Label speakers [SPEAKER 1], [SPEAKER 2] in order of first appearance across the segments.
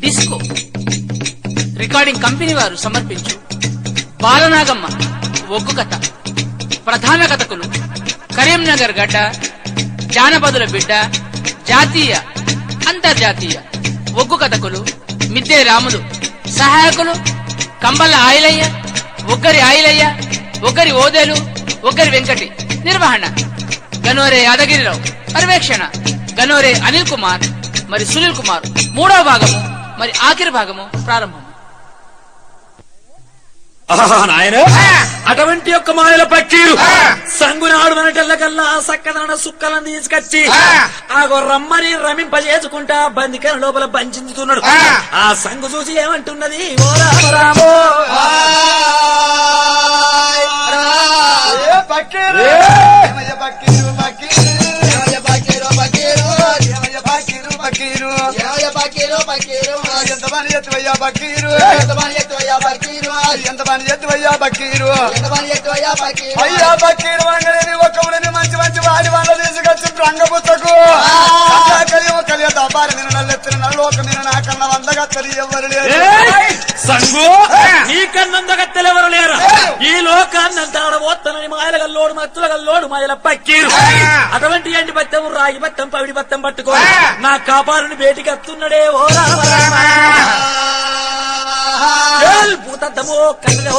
[SPEAKER 1] Disco recording company వారు సమర్పించు బాలనాగమ్మ ఒగ్గు కథ. ప్రధాన కథకులు కరీంనగర్ గడ్డ, జానపదుల బిడ్డ, జాతీయ అంతర్జాతీయ ఒగ్గు కథకులు మిద్దె రాములు. సహాయకులు కంబల్ల ఆయిలయ్య, ఒగ్గరి ఆయిలయ్య, ఒగ్గరి ఓదేలు, ఒగ్గరి వెంకటి. నిర్వహణ గనోరే యాదగిరిరావు. పర్యవేక్షణ గనోరే అనిల్ కుమార్ మరి సునీల్ కుమార్. మూడవ భాగము మరి ఆఖరి భాగము ప్రారంభం.
[SPEAKER 2] నాయన అటువంటి యొక్క మాయల పక్కీరు సంగునాడు మనటల్లకల్లా సక్కదన సుక్కలను తీసుకొచ్చి ఆ రమ్మని రమింపజేసుకుంటా బందికల లోపల బంధించుతున్నాడు. ఆ సంగు చూసి ఏమంటున్నది, ఓ రామరామో
[SPEAKER 3] అయ్యా బకీరు వంగలేని ఒక్కని మంచి మంచి వాడి వాళ్ళ తీసుకొచ్చి రంగపుచ్చకు కలియ దబారి నేను నల్లెత్తిన నల్లోక నేను నాకన్నా వందగత్తలు ఎవరు లేరు.
[SPEAKER 2] సంగు నీకన్నందగత్తలు ఎవరు లేరు. ఈ లోకాన్ని అంతా ఆడబోత్తనని మాయల గల్లోడు మత్తుల గల్లోడు మాయల పక్కీరు. అటువంటి ఎండి బత్తం రాగి బత్తం పవిడి బత్తం పట్టుకో నా కాపారుని బేటికి వస్తున్నాడే. ఓ రామ భూతద్దమో కళ్ళ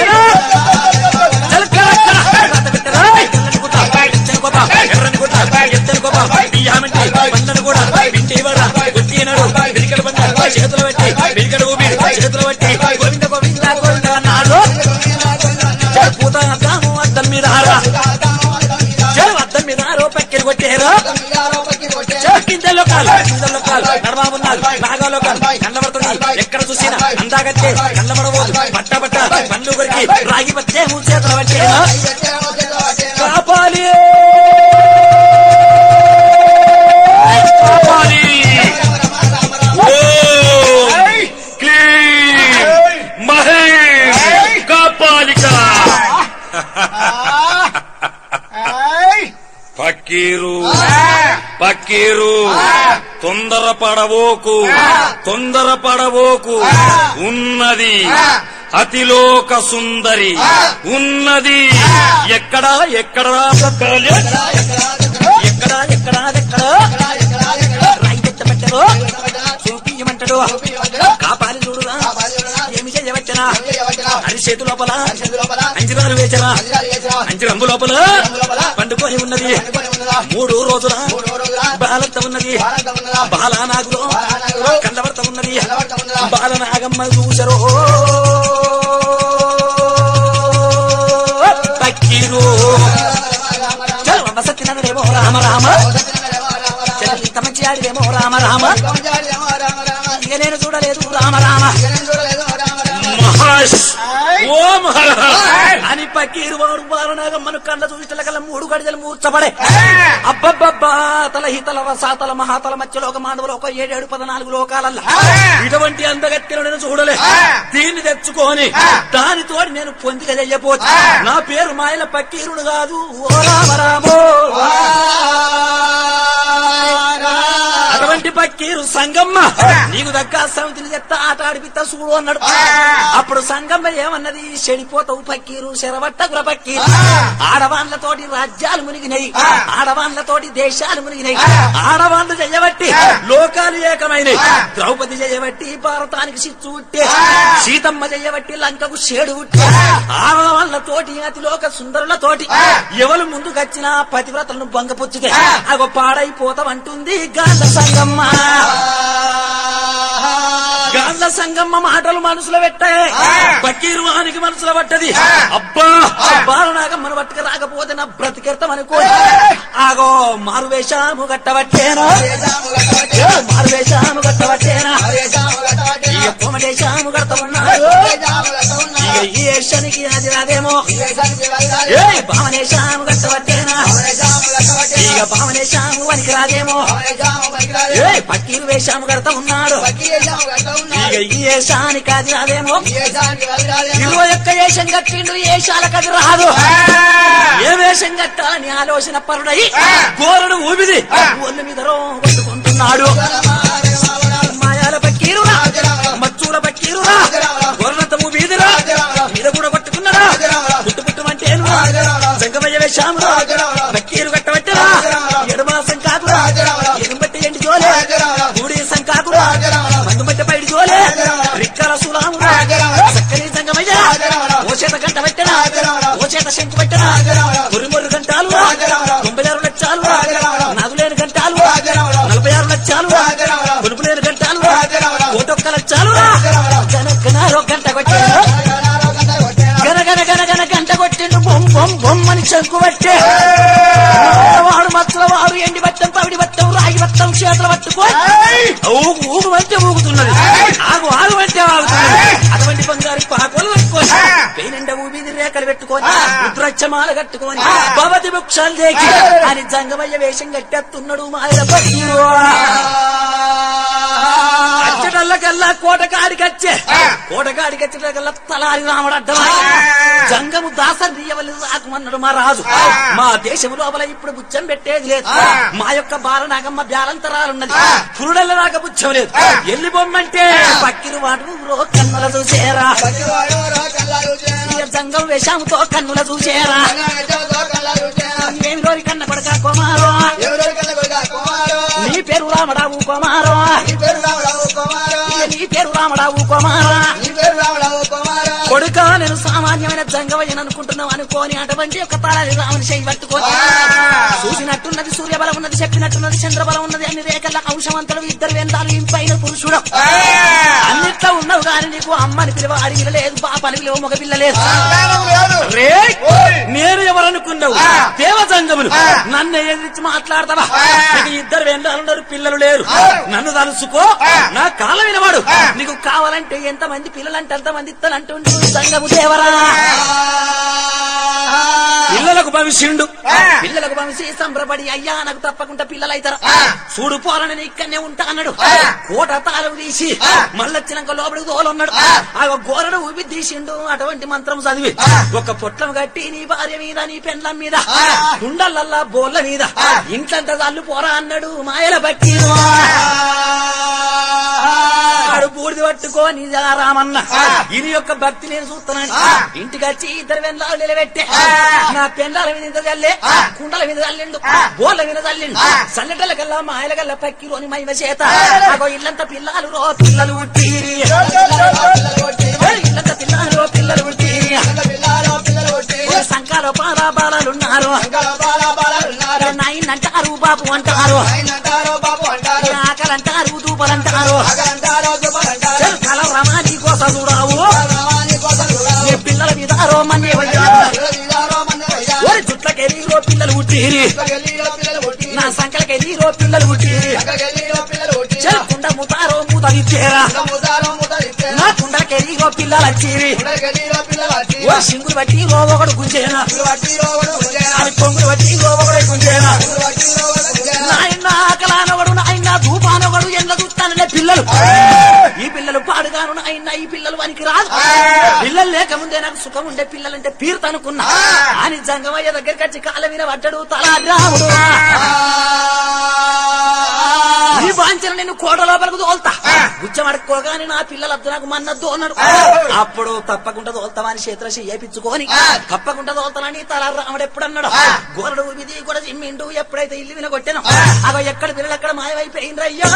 [SPEAKER 2] చేతులు పెట్టి బిరికడు ఊపి చేతులు పెట్టి గోవింద గోవింద గోవింద అన్నాడు. పూత అద్దాము అద్దం మీద అద్దం మీద పక్కన కొట్టారు. కిందలో కాలు నడవామున్నారు బాగాలో కాలు కళ్ళబడుతుంది. ఎక్కడ చూసినా అందాగచ్చే కళ్ళబడబోదు. పట్ట పట్ట పండ్లు కొరికి రాగి వచ్చే చేతులు వచ్చే కాపాలి కాపాలి మహేష్ కాపాలిక పక్కీరు పక్కీరు తొందరపడబోకు ఉన్నది అతిలోక సుందరి ఉన్నది. ఎక్కడా ఎక్కడా ఎక్కడా ఎక్కడా రైతెత్త పెట్టరు చూపియమంటాడు. కాపాలి చూడురా ఏమి చేయవచ్చనా అని చేతు లోపల అంజరాలు వేచరా అంజరంబు లోపల పండుకొని ఉన్నది. 3 రోజుల బాలంత ఉన్నది. బాలనాగులో కళ్ళబడత ఉన్నది. బాలనాగమ్మ చూసరో పక్కీరు సత్యనారాయణేమో రామ రామ ఇంత మంచి ఆడిదేమో రామ రామ ఇక నేను చూడలేదు రామ రామ మహేష్ ఓ మహారాజ్ అని పక్కీరు వాడు బాలనాగమ్మను కళ్ళ చూసిన కల్లా 3 గడియలు మూర్చబడే. అబ్బబ్బబ్బా తల హితల రసాతల మహాతల మధ్యలోక మానవులు ఒక 7 14 లోకాలల్లా ఇటువంటి అందగత్తెలు నేను చూడలే. దీన్ని తెచ్చుకొని దానితో నేను పొందిక చెయ్యపోతే నా పేరు మాయల పక్కీరుడు కాదు. ఓ రామరామో అటువంటి పక్కీరు సంగమ్మ నీకు దగ్గర సమితిని చెప్తా ఆట ఆడిపిస్తా చూడు అన్నాడు. అప్పుడు సంగమ్మ ఏమన్నది, చెడిపోతావు పక్కీరు శరవట్టగుర పక్కీరు. ఆడవాళ్లతోటి రాజ్యాలు మునిగినాయి, ఆడవాళ్లతోటి దేశాలు మునిగినాయి. ఆడవాళ్లు చేయబట్టి లోకాలు ఏకమైనవి. ద్రౌపది చేయబట్టి భారతానికి సిచ్చు ఉట్టే, సీతమ్మ చేయబట్టి లంకకు షేడు ఉట్టే. ఆడవాళ్లతోటి అతిలోక సుందరులతోటి ఎవరు ముందుకొచ్చినా పతివ్రతలను బొంగపుచ్చుకే అగో పాడైపోతామంటుంది గాంధ సంగమ్మ. గాంధ సంగమ్మ మాటలు మనసులో పెట్టాయి. పక్కీరు వానికి మనసులో పట్టది. అబ్బా బాలనాగమ్మను పట్టుక రాకపోతే నా బ్రతికెడతాం అనుకో. ఆగో మారువేషాము గట్టబట్టేనా మారువేషాము గట్టబట్టేనా ఇక పొమటేషాము గడత ఉన్నాడు. ఇక ఈ ఏషానికి అది రాదేమో భావనేషాము గట్టబట్టేనా ఇక భావనేషాము వనికి రాదేమో. పక్కీరు వేషాము గడత ఉన్నాడు. ఇక ఈ ఏషానికి అది రాదేమో. 21 ఏషం కట్టిండు ఏషాలకు అది రాదు. ఏ వేషం కట్టాలని ఆలోచన పరుడై గోరడు ఊపిది ఒళ్ళు మీద కొట్టుకుంటున్నాడు. మాయాల పక్కీరు సంకాకు ఎదుంబట్టి ఎండి జోలే గూడి సంకాకు మందుబట్టి పైడి జోలే రిక్కల సులాము చక్కని సంగమయ్య ఓ చేత గంట పెట్టనా ఓ చేత శంకు పెట్టనా మురుమురు గంటాలు 96 లక్షలు నాదులేని గంటాలు 46 లక్షలు కొనుపులేని గంటాలు 1 లక్షలు గనగనారో గంట కొట్టాడు గనగన గంట కొట్టిండు బొమ్ బొమ్ బొమ్మని చంకు పట్టే వాడు మచ్చల వాడు ఎండి బట్టం పవిడి బట్టం రాగి బట్టం చేతులు పట్టుకో ఊగు అంటే ఊగుతున్నది ఆగు ఆగు అంటే ఆగుతున్నది అటువంటి బంగారు పాకోలు పట్టుకొని పేనిండ ఊబిది రేఖలు పెట్టుకొని రుద్రచ్చమాల కట్టుకొని భవతి వృక్షాలు దేకి అని జంగమయ్య వేషం కట్టేస్తున్నాడు మాయల పట్టి అచ్చటల్లకల్లా కోటకాడికచ్చటకల్లా తలారి రాముడు అడ్డమా జంగము దాసరియవల్లి రాకమన్నాడు మా రాజు మా దేశం లోపల ఇప్పుడు బుచ్చం పెట్టేది లేదు మా యొక్క బాలనాగమ్మ బ్యాలంతరాలున్నది పురుడల్ల దాకా బుచ్చం లేదు ఎల్లి బొమ్మంటే పక్కిరు వాడు కన్నుల చూసేరా జంగం వేషంతో కన్నుల చూసేరా ఏమి రోజు కన్న కొడక కుమారో నీ పేరు రామడావు కుమారో నీ పేరు రామడావు కుమారా కొడుక నేను సామాన్యమైన జంగవయ్యను అనుకుంటున్నావు అనుకోని అటువంటి ఒక తాళాలి రాముని చేయి పట్టుకొని చూసినట్టున్నది సూర్యబలం ఉన్నది చెప్పినట్టున్నది చంద్రబలం ఉన్నది అన్ని రేఖల అంశవంతులు 2 వేందాలు ఇంపైన పురుషుడు అన్నిట్లో ఉన్నావు కానీ నీకు అమ్మని పిలువ అడిగిన లేదు పాపని పిలువ మగ పిల్ల లేదు నేను ఎవరనుకున్నావు దేవజంగములు నన్ను ఎదిరించి మాట్లాడతావా 2 వేందాలున్నారు పిల్లలు లేరు నన్ను తలుసుకో నా కాళ్ళ వినవాడు నీకు కావాలంటే ఎంతమంది పిల్లలంటే అంతమంది ఇస్తానంటుండు సంగము దేవరా పిల్లలకు భవిష్యుండు పిల్లలకు భవిష్య సంబరపడి అయ్యా నాకు తప్పకుండా పిల్లలైతారు చూడు పోలని ఇక్కడనే ఉంటా అన్నాడు కోట తాళం తీసి మళ్ళొచ్చినాక లోపలికి తోలన్నాడు ఆ గోరడు ఊపి తీసిండు అటువంటి మంత్రం చదివి ఒక పొట్లం కట్టి నీ భార్య మీద నీ పెండ్లం మీద కుండలల్లా బోర్ల మీద ఇంట్లంత తల్లు పోరా అన్నాడు మాయల బట్టి వాడు బూడిది పట్టుకోని రామన్న ఇది యొక్క భక్తి నేను చూస్తున్నాను ఇంటికి వచ్చి 2 వెండాలు నిలబెట్టే నా పెండాల మీద ఇంత చల్లే కుండల మీద చల్లిండు బోర్ల మీద చల్లిండు చల్లటల కల్లా మాయల కల్లా పక్కిలోని మహిమ చేత అగో ఇల్లంతా పిల్లలు రో పిల్లలు ఉట్టిరి ఇల్లంతా పిల్లలు పిల్లలు ఉట్టిరి సంకాల బాలాలున్నారు నాయన్ అంటారు బాబు అంటారు ఆకలంటారు దూపలంటారు కల రమాని కోసం చూడావు పిల్లల మీద రోమని జుట్లకెళ్ళి పిల్లలు ఉట్టిరి నా సంకలకెళ్ళి పిల్లలు ఉట్టిరి కుండ ముతారో మూత ఇచ్చేరా నా కుండకెళ్ళి పిల్లలు వచ్చిరి సింగులు బట్టి ఒకడు గుంజేనా అది కొంగులు బట్టి ఒకడు గుంజేనా నాయన ఆకలానొకడు నాయన ధూపానొకడు ఎండ చూస్తాననే పిల్లలు ఈ పిల్లలు పాడుగాను నాయన ఈ పిల్లలు వానికి రాదు పిల్లలు లేకముందే నాకు సుఖం ఉండే పిల్లలంటే పీరుతనుకున్నా అని జంగమయ్య దగ్గరికి వచ్చి కాళ్ళ మీద పడ్డాడు తలారాముడు ఈ వాంఛన నేను కోట లోపలకు తోల్తా గుచ్చం అడుక్కోగాని నా పిల్లలద్దు నాకు మన్నద్దు అన్నాడు అప్పుడు తప్పకుండా తోల్తామని చేతుల చేయించుకొని తప్పకుండా తోల్తానని తలారాముడు ఎప్పుడన్నాడు గోరడు విధి కూడా చిమ్మిండు ఎప్పుడైతే ఇల్లు వినగొట్టాను అగో ఎక్కడ పిల్లలు అక్కడ మాయమైపోయిండ్రయ్యో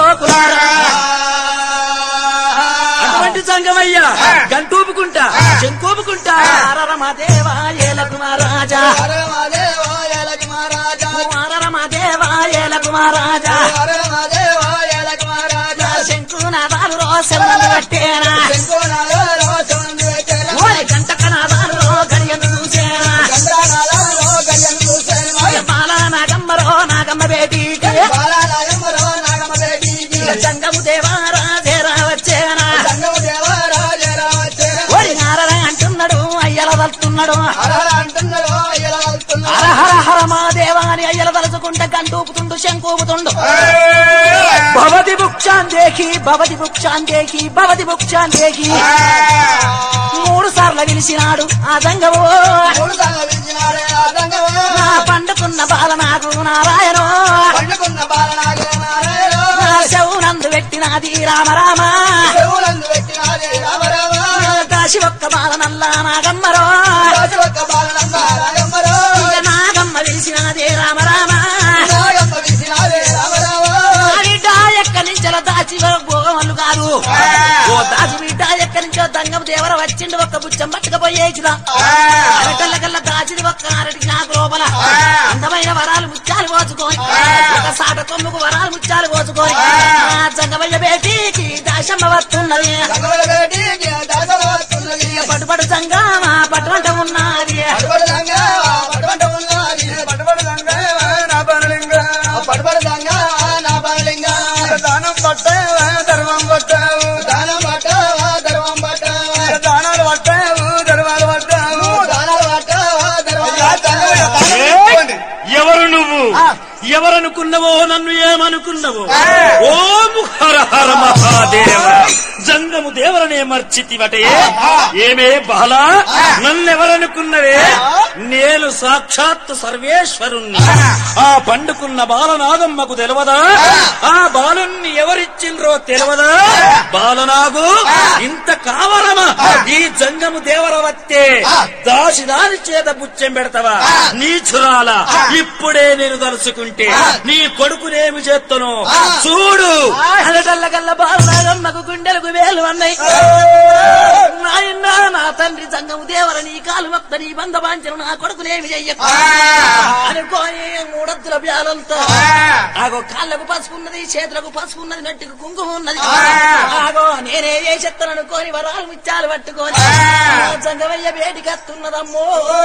[SPEAKER 2] అటువంటి సంగమయ్య గంటూపుకుంటా చెంకోపుకుంటా రమాదేవా ఏలకు మహారాజా కుమారాజా శంకునాదాలు రోసలు పట్టేనా గంటకనాదాలు గడియను చూసేనా బాలనాగమ్మరో నాగమ్మ బేటీకి జంగము దేవారాజేరా వచ్చేనా అంటున్నాడు అయ్యల తలుతున్నాడు హర హర మా దేవాని అయ్యల తలుచుకుంటే గంటూపుతుండు శంకూపుతుండు భవతి భుక్షాందేకి భవతి భుక్షాందేకి భవతి భుక్షాందేకి 3 సార్లు పిలిచినాడు ఆ జంగవో నా పండుకున్న బాల నాకు నారాయణో నా శవునందు పెట్టినది రామరామ దాసి ఒక్క బాల నల్లా నాగమ్మరో నాగమ్మ పిలిచినదే రామరామ ఓ దాసు బిడ్డ ఎక్కడి నుంచో దంగం దేవర వచ్చిండు ఒక్క బుచ్చం పట్టుకపోయేసినా అరటల్లకల్లా దాచిది ఒక్క అరటి నాకు లోపల అందమైన వరాలు ముత్యాలు పోచుకొని ఒక సాట కొమ్ముకు వరాలు ముత్యాలు పోచుకొని జంగమయ్య బేటీకి దాశమ్మ వస్తున్నది పట్టుబడు సంగమా పట్టుబంట ఉన్నది
[SPEAKER 3] దానం పట్టావా ధర్మం పట్టావు దానం పట్టావా ధర్మం పట్టావు దానాలు పట్టావు ధర్మాలు పట్టావు దానాలు పట్టావా ధర్మాలు.
[SPEAKER 4] ఎవరు నువ్వు ఎవరనుకున్నావో నన్ను ఏమనుకున్నావో ఓం హర హర మహాదేవ జంగము దేవరనే మర్చితివటే ఏమే బాలా నన్నెవరనుకున్నవే నేను సాక్షాత్ సర్వేశ్వరుణ్ణి ఆ పండుకున్న బాలనాగమ్మకు తెలవదా ఆ బాలుణ్ణి ఎవరిచ్చిండ్రో తెలవదా బాలనాగు ఇంత కావలమా ఈ జంగము దేవర వత్తే దాని చేత బుచ్చం పెడతావా నీచురాల ఇప్పుడే నేను తలుచుకుంటే నీ కొడుకునేమి చేస్తాను చూడు
[SPEAKER 2] అలటల్లకల్లా బాలనాగమ్మకు గుండెలకు వేలు అన్నాయి నాయన నా తండ్రి జంగము దేవర నీ కాలు మొత్త నీ బంధబాంచను నా కొడుకునేమి చెయ్యకు అనుకోని మూడొత్తుల బ్యాలంతో ఆగో కాళ్ళకు పసుకున్నది చేతులకు పసుకున్నది నట్టుకు కుంకుమ ఉన్నది ఆగో నేనే చేస్తాను అనుకోని వరాలు ముత్యాలు పట్టుకొని జంగమయ్య బేటికి వస్తున్నదమ్మో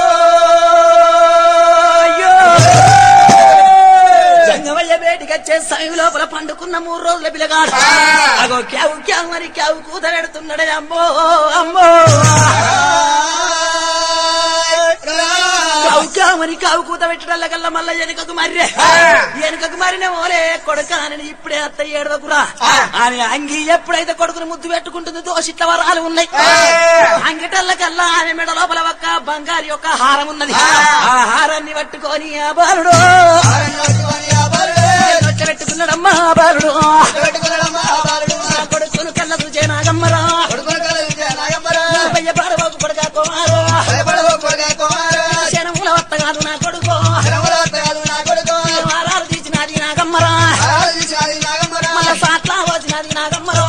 [SPEAKER 2] జంగమయ్య బేటికి వచ్చే సమయం లోపల పండుకున్న 3 రోజుల పిల్లగాడు అగో క్యావు క్యావు మరి క్యావు కూతరెడుతున్నాడే అమ్మో అమ్మో మరి కావు కూత పెట్టడల్లకల్లా మళ్ళా వెనుకకు మరిన ఓలే కొడుక అని ఇప్పుడే అత్త ఏడవకురా అని అంగి ఎప్పుడైతే కొడుకుని ముద్దు పెట్టుకుంటుందో దోషిట్ల వరాలు ఉన్నాయి అంగిటల్లకల్లా ఆమె మెడ లోపల ఒక్క బంగారు యొక్క హారం ఉన్నది ఆ హారాన్ని పట్టుకొని ఆ బాలుడు పెట్టుకున్నాడమ్మా బాలుడు కొడుకును కళ్ళ చూచే నాగమ్మరా పాడబాకు కొడుక కుమారు శనముల వత్త కాదు నా కొడుకు వారాలు తీసినది నాగమ్మరా మన సాట్లా వచ్చినది నాగమ్మరా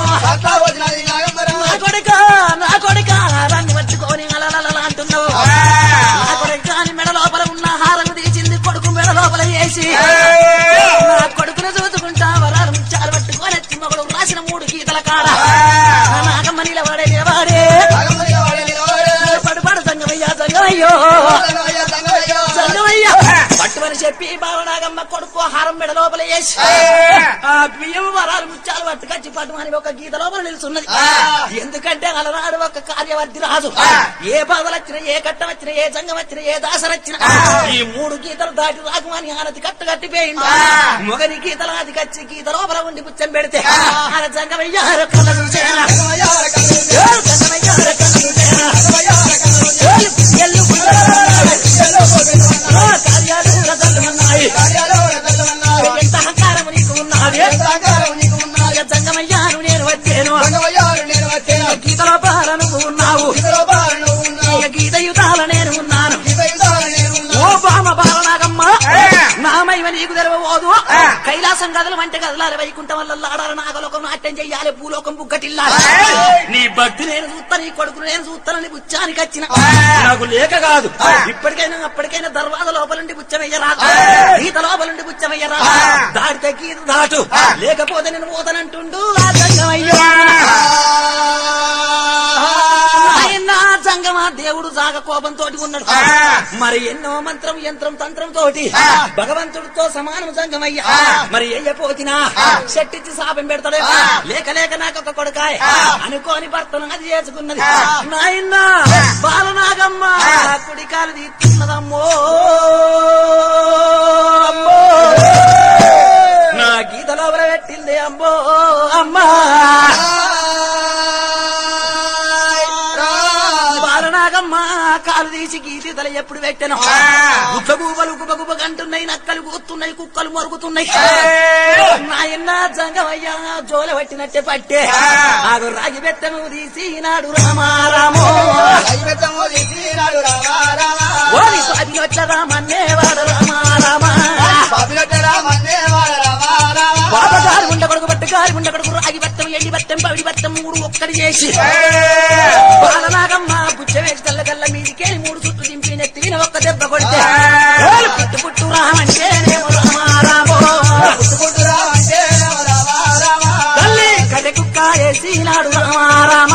[SPEAKER 2] నా కొడుక రంగు పట్టుకొని అలలలా అంటున్నావు నా కొడుక అని మెడ లోపల ఉన్న హారం తీసింది కొడుకు మెడ లోపల వేసి నా కొడుకును చూసుకుంటా వరాలు ముచ్చాలు పట్టుకొని వచ్చి మగడు రాసిన 3 గీతల కాడ నాగమ్మ నిలబడే పడుపడు సంగమయ్యా సంగమయ్యో సంగమయ్యా పట్టుమని చెప్పి బాలనాగమ్మ కొడుకు హారం మెడ లోపల వేసి ఆ బియ్యం వరాలు ముచ్చాలు పట్టుకొచ్చి పట్టుమని ఒక గీత లోపల నిలుచున్నది ఎందుకంటే అలనాడు ఒక కార్యవర్తి రాజు ఏ బాధలు వచ్చినా ఏ కట్టం వచ్చినా ఏ సంగం వచ్చినా ఏ దాసర వచ్చినా ఈ 3 గీతలు దాటి రాకుమని ఆనతి కట్టగట్టిపోయింది మొగని గీతలు అది కచ్చి గీత లోపల ఉండి పుచ్చం పెడితే ఆయన సంగమయ్యారు కళ్ళ చూసేనా ఎంత అహంకారం నీకు ఉన్నది జంగమయ్యాను నేను వచ్చాను గీతలో బాల నువ్వు ఉన్నావు గీత యుధాల నేను ఉన్నాను ఓ బామ బాలనాగమ్మ నామైవ నీకు తెలవబోదు కైలాసం గదలు వంటి గదలాలి వైకుంఠం వల్ల ఆడాలి నాగలోకం నాట్యం చెయ్యాలి భూలోకం బుగ్గటిల్లాలి నీ భక్తి నేను చూస్తాను నీ కొడుకును నేను చూస్తానని బుచ్చానికి వచ్చిన నాకు లేక కాదు ఇప్పటికైనా అప్పటికైనా దర్వాజ లోపలుండి బుచ్చమయ్యరాదు గీత లోపలుండి బుచ్చమయ్యరాదు దాడితే గీత దాటు లేకపోతే నేను పోతానంటుండు ఆ జంగమయ్యా జంగమా దేవుడు జాగ కోపంతో ఉన్నాడు మరి ఎన్నో మంత్రం యంత్రం తంత్రం తోటి భగవంతుడితో సమానం జంగమయ్యా మరి ఏయపోతినా చెట్టిచ్చి శాపం పెడతాడే లేక లేక నాకు ఒక కొడుకాయ అనుకోని భర్తను అది చేసుకున్నది నాయన బాలనాగమ్మ కుడికాలు తీస్తున్నదమ్మో నా గీత లోపల పెట్టింది అమ్మో అమ్మా బాలనాగమ్మ కాలు తీసి గీతలు ఎప్పుడు పెట్టాను గుబ్బగుబలు గుబ్బగుబగంటున్నాయి నక్కలు కూతున్నాయి కుక్కలు మరుగుతున్నాయి నాయన జంగమయ్యా జోల పట్టినట్టే పట్టే ఆగు రాగి బెత్తము తీసినాడు రామారామో రామన్నేవాడు రామారామా బాబగారు ఉండ కొడుకు పట్టుగా పబకారి ఉండ కొడుకు రాగి బత్తం ఎండి బత్తం పవిడి బత్తం 3 ఒక్కటి చేసి బాలనాగమ్మ బుచ్చ వేసి కళ్ళ మీదికేని 3 చుట్టూ దింపి నెత్తి విన ఒక్క దెబ్బ కొడితే పుట్టు పుట్టు రామంటే రామో తల్లి కడె కుక్క వేసినాడు రామ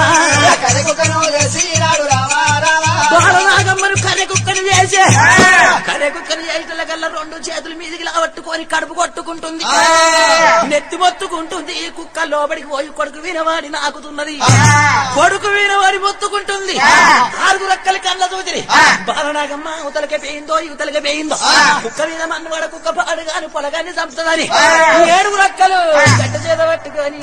[SPEAKER 2] బాలనాగమ్మను కడె కుక్కని చేసే కడె కుక్కని చేసిన కల్లా 2 చేతుల మీదికి పట్టుకొని కడుపు కొట్టుకుంటుంది నెత్తి మొత్తుకుంటుంది కుక్క లోబడికి పోయి కొడుకు వినవాడి నాకుతున్నది కొడుకు వినవాడి మొత్తుకుంటుంది 4 రెక్కల కళ్ళ చూసి బాలనాగమ్మ ఉతలకే పోయిందో యువతలకే పోయిందో కుక్క మీద మన్నవాడ కుక్క పాడుగాని పొలగాన్ని చంపుతుందని 7 రెక్కలు గడ్డ చేత పట్టుకొని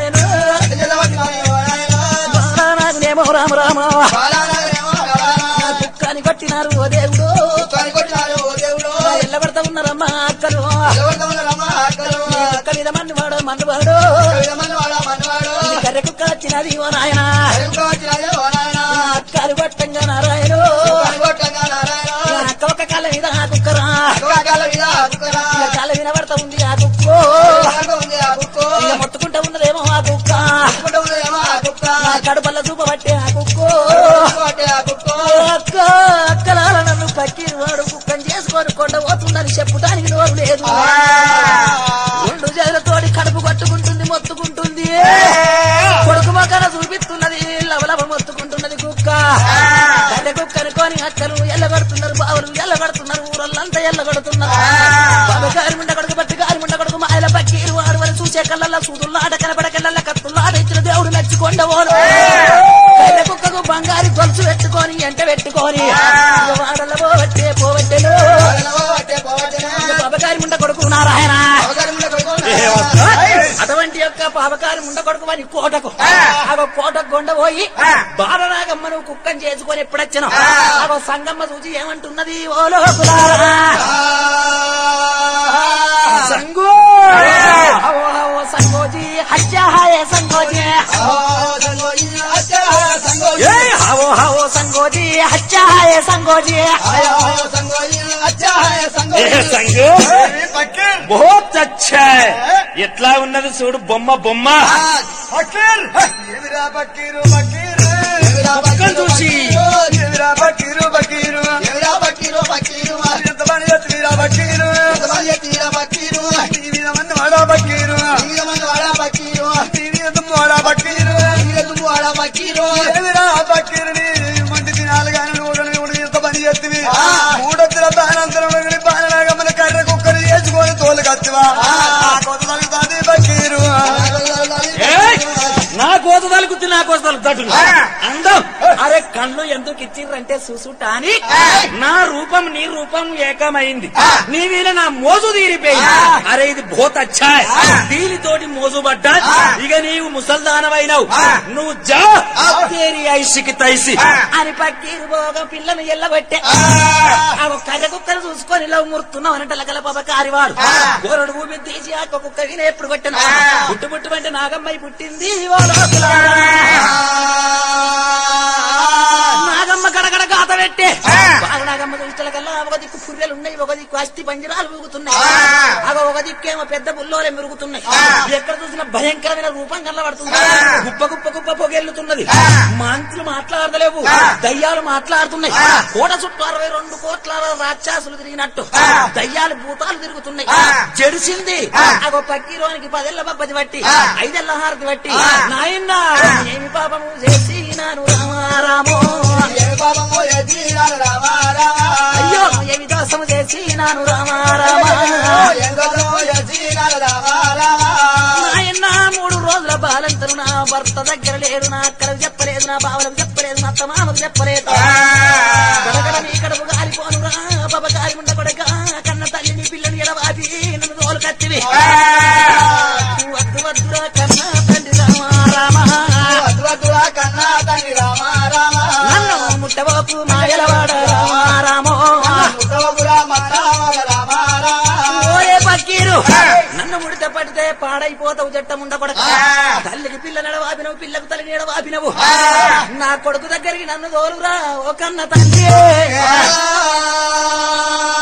[SPEAKER 2] బాలనాగనేమో రామ రామ కుక్కని కొట్టినారు ఓ దేవుడు ఎల్లబడతా ఉన్నారమ్మా అక్కలు అక్క మీద మన్నువాడు కర్రె కుక్క వచ్చినది ఓ నాయన అక్కలు కొట్టంగా నారాయణ అక్క ఒక కాళ్ళ మీద ఆ కుక్కరా కాళ్ళ వినబడతా ఉంది ఆ కుక్కో మొత్తుకుంటా ఉన్నదేమో ఆ కుక్క కడుపల్ల చూపబట్టే ఆ కుక్కో అక్క అక్కలాల నన్ను పక్కిన వాడు కుక్కని చేసుకొని కొండ పోతుందని చెప్పడానికి నోరు లేదు 2 చేతులతోటి కడుపు కొట్టుకుంటుంది మొత్తుకుంటుంది కొడుకు మొక్కన చూపిస్తున్నది లవలవ మొత్తుకుంటున్నది కుక్క అదే కుక్క అనుకోని అక్కలు ఎల్లగడుతున్నారు బావులు ఎల్లగడుతున్నారు ఊరల్లంతా ఎల్లగడుతున్నారు బాబగారి ముండ కొడుకు బట్టి గారి ముండ కొడుకు మాయల పక్కీరు వాడు వల్ల చూసే కళ్ళల్లో సూదుల్లాట కనపడకళ్ళ కత్తుల్లాట ఇచ్చిన దేవుడు మెచ్చుకొండవోను కళ్ళ కుక్కకు బంగారు గొలుసు పెట్టుకొని ఎంట పెట్టుకొని వాడల పోవట్టెను బాబగారి ముండ కొడుకు నారాయణ అటువంటి యొక్క పాపకారి ముండ కొడుకు అని కోటకు కోటకు కొండపోయి బాలనాగమ్మను కుక్కని చేసుకొని ఎప్పుడొచ్చాను సంగమ్మ చూసి ఏమంటున్నది ఓ లోకులారా సంగో సంగోజీ హత్యాహాయే సంగోజీ हावो संगोजी अच्छा है संगोजी
[SPEAKER 4] बहुत अच्छा है ఎట్లా ఉన్నది చూడు బొమ్మ బొమ్మ చూసి
[SPEAKER 3] మంటి తినాలి కానీ ఎంత పని చేస్తుంది 3 బాణంతరం బాలనాగమ్మని కర్ర కుక్కని చేసుకొని తోలు కత్తివా కొత్త తగ్గుతుంది బకీరు
[SPEAKER 2] నా కోత తలుగుద్ది నా కోత తలుగుతాడు అందం అరే కళ్ళు ఎందుకు ఇచ్చిండ్రంటే చూసుటాని నా రూపం నీ రూపం ఏకమైంది నీ మీద నా మోజు తీరిపోయింది అరే ఇది బహుత్ అచ్చా దీనితోటి మోజు పడ్డా ఇక నీవు ముసల్దానమైనవు నువ్వు జా తేరి ఐసికి తైసి అని పక్కీరు పోగా పిల్లను ఎల్లబట్టే ఆ కర్ర కుక్కను చూసుకొని ఇలా మురుతున్నావు అనంటే లగల పాప కారివాడు గోరడు ఊపి తీసి ఆ కుక్క విన ఎప్పుడు పట్టాను పుట్టు పుట్టు అంటే నాగమ్మాయి పుట్టింది నాగమ్మ గడగడ గాత పెట్టే బాలనాగమ్మ దృష్టిల కల్లా ఒక దిక్కు పుర్రెలు ఉన్నాయి ఒక దిక్కు అస్థి పంజరాలు ఊగుతున్నాయి ఒక దిక్కేమో పెద్ద బుల్లోలే మెరుగుతున్నాయి ఎక్కడ చూసినా భయంకరమైన రూపం కనబడుతుంది గుప్ప గుప్ప గుప్ప పొగెళ్లుతున్నది మంత్రులు మాట్లాడలేవు దయ్యాలు మాట్లాడుతున్నాయి కోట చుట్టూ 62 కోట్ల రాక్షసులు తిరిగినట్టు దయ్యాలు భూతాలు తిరుగుతున్నాయి జడిసింది ఒక పక్కీరోనికి 10 ఏళ్ల బబ్బది బట్టి 5 ఏళ్ల హారతి బట్టి నాయన ఏమి పాపము చేసినాను రామారామో అయ్యో ఏమి దోషము చేసినాను రామారామా నాయన 3 రోజుల బాలంతరు నా భర్త దగ్గర లేరు నా అక్కలకు చెప్పలేదు నా బావలకు చెప్పలేదు నా అత్తమామకు చెప్పలేదు గడగడ నీ కడుపు గాలిపోను రా బాబ గాలి ఉండ కొడక కన్న తల్లి నీ పిల్లని ఎడవాపి నన్ను తోలు కత్తివి వద్దు వద్దురా కన్నా తండ్రి రామారామా నన్ను ముట్టవకు మాయలవాడ రామారామో ఓరే పక్కీరు నన్ను ముడితే పడితే పాడైపోతావు జట్టం ఉండకూడదు తల్లికి పిల్ల నడవాపినవు పిల్లకు తల్లిని ఎడవాపినవు నా కొడుకు దగ్గరికి నన్ను తోలురా ఓ కన్న తండ్రి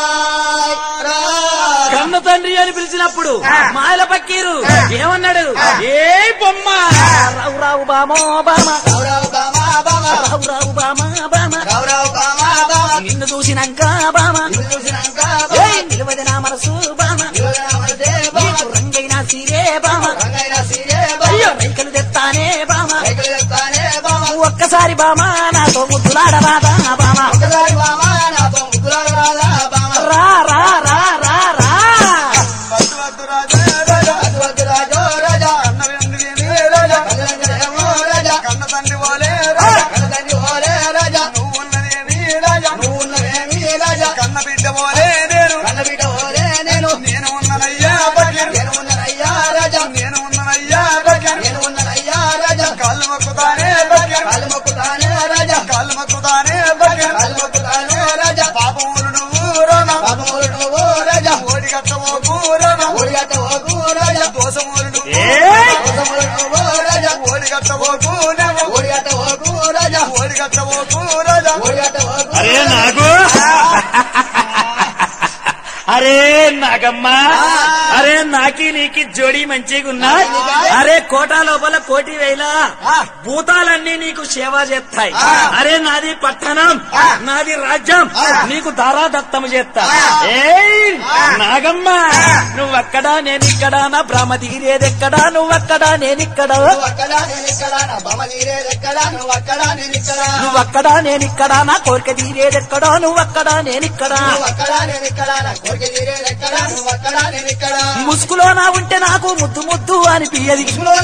[SPEAKER 2] కన్న తండ్రి అని పిలిచినప్పుడు మాయల పక్కీరు ఏమన్నాడు ఏ బొమ్మ రావు రావు బామో బామ రావు రావు బామ బామ నిన్ను చూసినాక బామ నిలవది నా మనసు బామ నీకు రంగైనా సీరే బామ అయ్యో రైకలు తెస్తానే బామ ఒక్కసారి బామ నాతో ముద్దులాడరాదా బామ రా రా రా రా రా
[SPEAKER 3] కన్న తండ్రి పోలే కన్న బిడ్డ పోలే నేను ఉన్ననయ్యా కాళ్ళు మొక్కుతానే పాపములు నువ్వు రాజా ఓడి కట్టవోకు రాజా దోషములు నువ్వు ఓడి కట్టవోకు రాజా
[SPEAKER 4] అరే నాకు అరే నాగమ్మా అరే నాకి నీకి జోడి మంచిగా ఉన్నా అరే కోట లోపల కోటి వేల భూతాలన్నీ నీకు సేవ చేస్తాయి అరే నాది పట్టణం నాది రాజ్యం నీకు దారాదత్తము చేస్తా ఏ నాగమ్మ నువ్వక్కడా నేనిక్కడా నా భ్రమ తీరేదెక్కడా నువ్వక్కడా నేనిక్కడా నువ్వక్కడా నేనిక్కడా నా కోరిక తీరేదెక్కడా నువ్వక్కడా నేనిక్కడా ముసుగులోనా ఉంటే నాకు ముద్దు ముద్దు అనిపియది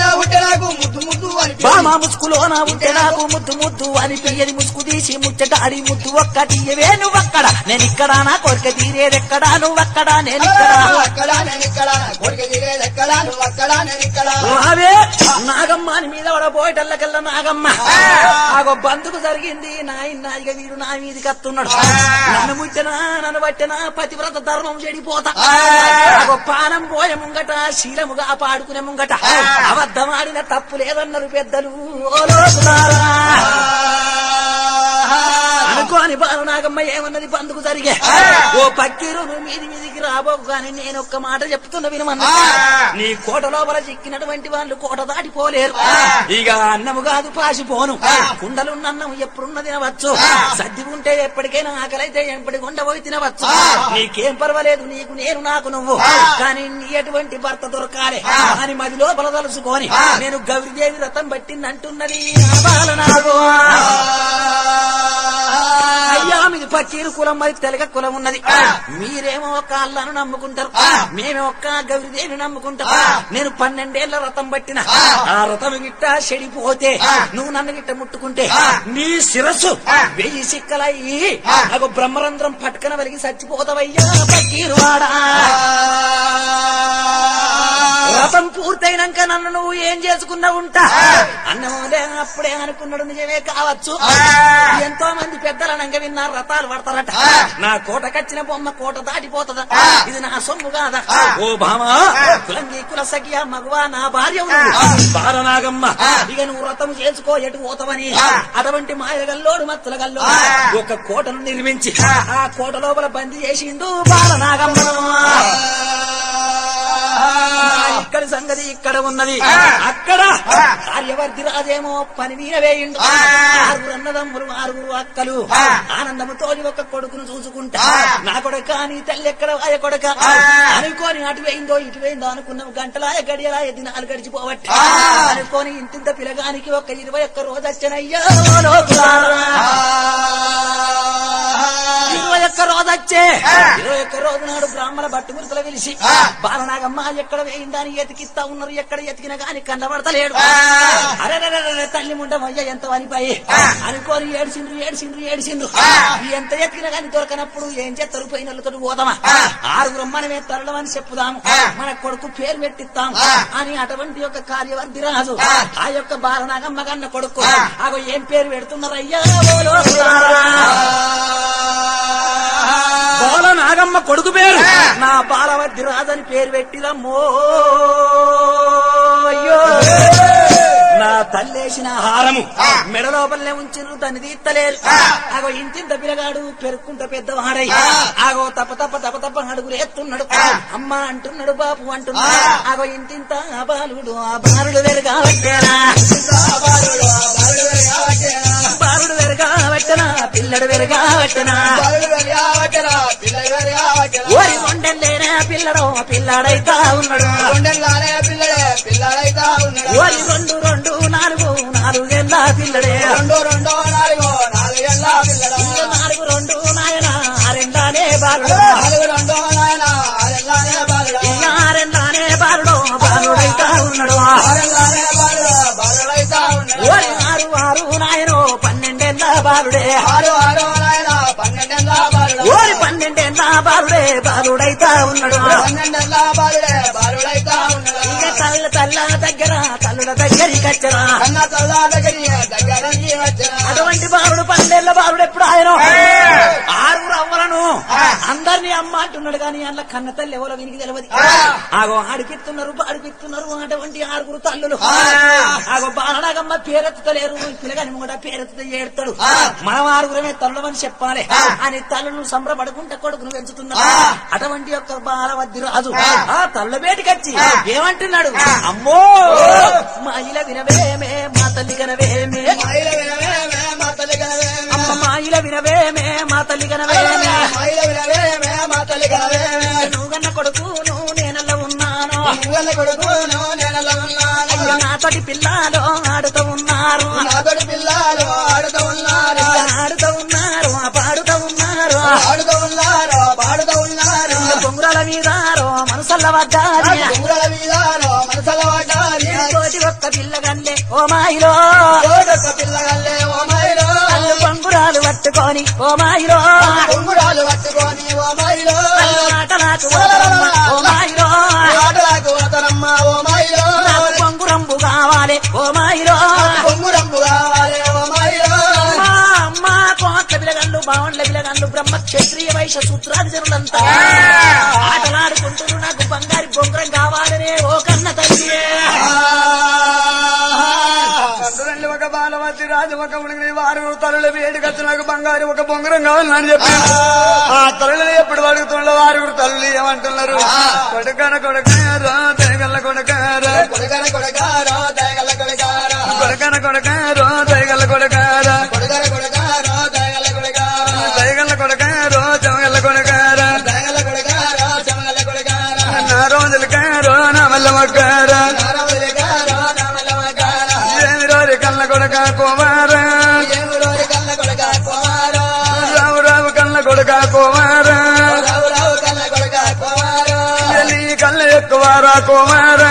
[SPEAKER 4] బామా ముసుగులోనా ఉంటే నాకు ముద్దు ముద్దు అనిపియది ముసుగు తీసి ముచ్చటాడి ముద్దు ఒక్కటి నువ్వక్కడ నేనిక్కడా నా కోరిక తీరేదెక్కడా నువ్వక్కడా నేనిక్కడా అవే నాగమ్మ అని మీద పడబోయేటల్లకల్లా నాగమ్మ ఆగో బంధుకు జరిగింది నాయన వీడు నా మీది కత్తున్నాడు నన్ను ముట్టనా నన్ను పట్టినా పతివ్రత ధర్మం చెడిపోతా పానం పోయే ముంగట శీలముగా పాడుకునే ముంగట అబద్ధమాడిన తప్పు లేదన్నారు పెద్దలు అనుకోని బాలనాగమ్మ ఏమన్నది బందుకు జరిగే ఓ పక్కీరు నువ్వు మీదికి రాబోకు గాని నేను ఒక్క మాట చెప్తున్నా వినమన్నా నీ కోట లోపల చిక్కినటువంటి వాళ్ళు కోట దాటిపోలేరు ఇక అన్నము కాదు పాసిపోను కుండలున్న అన్నం ఎప్పుడున్న తినవచ్చు సర్ది ఉంటే ఎప్పటికైనా ఆకలైతే ఎప్పటికి ఉండబోయి తినవచ్చు నీకేం పర్వాలేదు నీకు నేను నాకు నువ్వు కానీ నీ ఎటువంటి భర్త దొరకాలి అని మది లోపల తలుసుకొని నేను గౌరీదేవి వ్రతం పట్టిందంటున్నది బాలనాగో అయ్యా మీది పక్కీరు కులం మరి తెలగ కులం ఉన్నది మీరేమో ఒక అల్లాను నమ్ముకుంటారు మేమే ఒక్క గౌరీదేవిని నమ్ముకుంటాం నేను 12 ఏళ్ల వ్రతం పట్టిన ఆ వ్రతం గిట్ట చెడిపోతే నువ్వు నన్ను గిట్ట ముట్టుకుంటే నీ శిరస్సు 1000 సిక్కలయ్యి నాకు బ్రహ్మరంధ్రం పట్టుకన వెలిగి చచ్చిపోతావయ్యా పక్కీరు వాడా వ్రతం పూర్తయినాక నన్ను నువ్వు ఏం చేసుకున్నా ఉంటా అన్నమోలే అప్పుడే అనుకున్నాడు నిజమే కావచ్చు ఎంతో మంది పెద్దలనంగా విన్నారు రథాలు పడతారట నా కోటకచ్చిన బొమ్మ కోట దాటిపోతుందా ఇది నా సొమ్ము కాదా ఓ భామా కులంగి కుల సఖియా మగవా నా భార్య బాలనాగమ్మ ఇక నువ్వు వ్రతం చేసుకో ఎటు పోతావని అటువంటి మాయగల్లోడు మత్తుల గల్లో ఒక కోటను నిర్మించి ఆ కోట లోపల బందీ చేసిండు బాలనాగమ్మ ఇక్కడి సంగతి ఇక్కడ ఉన్నది అక్కడ కార్యవర్తి రాజేమో పని మీద వేయిండు 6 అన్నదమ్ములు 6 అక్కలు ఆనందముతో ఒక కొడుకును చూసుకుంటా నా కొడుక నీ తల్లి ఎక్కడ వాయ కొడుక అనుకోని అటు వేయిందో ఇటు వేయిందో అనుకున్నాం గంటలాయ గడియలాయ దినాలు గడిచిపోవట్టి అనుకోని ఇంతింత పిలగానికి ఒక 21 రోజు వచ్చనయ్యా 21 రోజు వచ్చే 21 రోజు నాడు బ్రాహ్మణ బట్టుమురుతల పిలిచి బాలనాగమ్మ ఎక్కడ వేయిందని ఎతికిస్తా ఉన్నారు ఎక్కడ ఎతికినా గాని కన్నబడతలేడు అరే తల్లి ముండమయ్య ఎంత వనిపాయి అనుకోని ఏడ్చిండ్రు ఎంత ఎతికినా గాని దొరకనప్పుడు ఏం చేస్తారు పోయినతో పోదామా 6 మనమే తరలమని చెప్పుదాము మన కొడుకు పేరు పెట్టిస్తాం అని అటువంటి యొక్క కార్యవర్తి రాజు ఆ యొక్క బాలనాగమ్మ కన్న కొడుకు ఆగో ఏం పేరు పెడుతున్నారయ్యా బాలనాగమ్మ కొడుకు పేరు నా బాలవర్తి రాజని పేరు పెట్టిదమ్మో నా తల్లేసిన హారము మెడ లోపలనే ఉంచిన దాన్ని తీత్తలేరు ఆగో ఇంతింత పిల్లగాడు పెరుక్కుంట పెద్దవాడై ఆగో తప్ప తప్ప తప్ప తప్ప అడుగులు ఎత్తున్నాడు అమ్మ అంటున్నాడు బాపు అంటున్నాడు ఆగో ఇంతింత బాలుడు ఆ బాలుడు వెరుగా పెట్టేనా బాలుడు వెరుగా పెట్టనా పిల్లడు వెరుగా పెట్టనా ఓరి కొండలేనా పిల్లడో పిల్లాడైతా ఉన్నాడు ఓరి రెండు రెండు నాలుగు నాలుగేళ్ళ పిల్లడే నాలుగు రెండు నాయన ఆరెండానే బాలుడు ఆరెండానే బాలుడు బాలుడైతా ఉన్నాడు ఓరి ఆరు ఆరు నాయనో 12 బాలుడే ఓరి 12 బాలుడే బాలుడైతా ఉన్నాడు ఇక తల్ల దగ్గర తల్లుల దగ్గరికి వచ్చరా అటువంటి బాలుడు 12 బాలుడు ఎప్పుడు ఆయన 6 అవ్వలను అందరినీ అమ్మ అంటున్నాడు కానీ అందులో కన్న తల్లి ఎవరో వినికి తెలియదు ఆగో ఆడిపిస్తున్నారు పాడిపిస్తున్నారు అటువంటి 6 తల్లులు ఆగో బాలనాగమ్మ పేరెత్తలేరు పిల్లగాని కూడా పేరెత్తుతో ఏడుతాడు మనం 6 తల్లుమని చెప్పాలి అని తల్లును సంబరపడుకుంటే కొడుకును పెంచుతున్నా అటువంటి యొక్క బాలవద్ది రాజు ఆ తల్లు బయటికి వచ్చి ఏమంటున్నాడు అమ్మో మాయిల వినవేమే మా తల్లి కనవేమే అమ్మ మాయిల వినవేమే మా తల్లి కనవేమే నువ్వు కన్న కొడుకు నువ్వు నేనల్లో ఉన్నాను నాతోటి పిల్లలు ఆడుతూ ఉన్నారు ఆడుతూ ఉన్నారు పాడుతూ ఉన్నారు బొంగురాల మీద మనసల్ల వద్దారి తోటి ఒక్క పిల్లగల్లే ఓ మాయిలో అల్లు బొంగురాలు పట్టుకొని ఓ మాయిలో ఆటలాకు ఓ మాయిలో నాకు బొంగురంబు కావాలి ఓ మాయిలో అమ్మ కోట్ల పిల్లగండ్లు బావండ్ల పిల్లగండ్లు బ్రహ్మ క్షత్రియ వైశ్య సూత్రాది జనులంతా ఆటలాడుకుంటున్నారు నాకు బంగారు బొంగురం కావాలనే ఓ కన్న తల్లి
[SPEAKER 3] ఒక బాలవతి రాజు ఒక ఉడికి 6 తల్లుల వేడికచ్చు నాకు బంగారు ఒక బొంగరం కావాలని చెప్పి ఆ తల్లులు ఎప్పుడు అడుగుతుండో 6 తల్లులు ఏమంటున్నారు కొడుకన కొడుకారో దయగల్ల కొడుకారో కొడుకన కొడుకారో దయగల్ల కొడుకారో దయగల్ల కొడుకారో చమగల్ల కొడుకారో నా రోజులు కారో నా మల్ల మొక్కారో కొడక కుమారా రావు రావు కళ్ళ కొడక కుమారా నీ కళ్ళ ఎక్కువారా కుమారా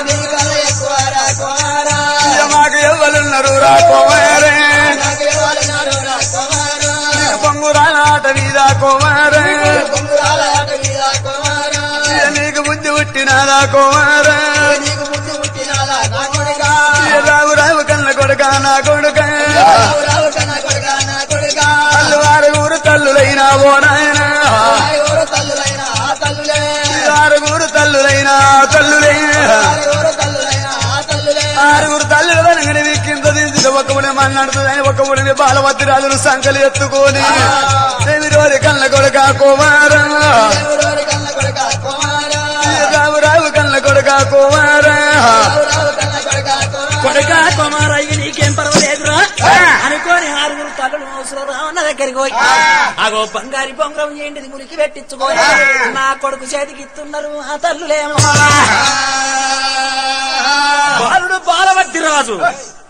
[SPEAKER 3] మాకు ఎవ్వలున్నారు రా కుమారే పొంగురాల ఆట మీద కుమారా నీకు బుద్ధి పుట్టినారా కుమారా రావు రావు కళ్ళ కొడుక నా కొడుక అల్లు 6 తల్లులైనా ఓ నాయన 6 తల్లులైనా తల్లులే 6 తల్లుల వెనకని కింద దించి ఒకముడి మన్నాడుతుందని ఒకముడిని బాలవతి రాజును సంకలి ఎత్తుకొని దేవిరోరి కళ్ళ కొడుక కుమారా రావు రావు కళ్ళ కొడుక కుమారా కొడుకా కుమారా నీకేం పర్వాలేదురా అనుకోని 6 తల్లులు అవసరం రావన్న దగ్గరికి పోయి అగో బంగారి బొంగరం ఏంటిది మురికి పెట్టించుకోయి నా కొడుకు చేతికి ఇస్తున్నారు ఆ తల్లులేమో బాలుడు బాలవద్ది రాజు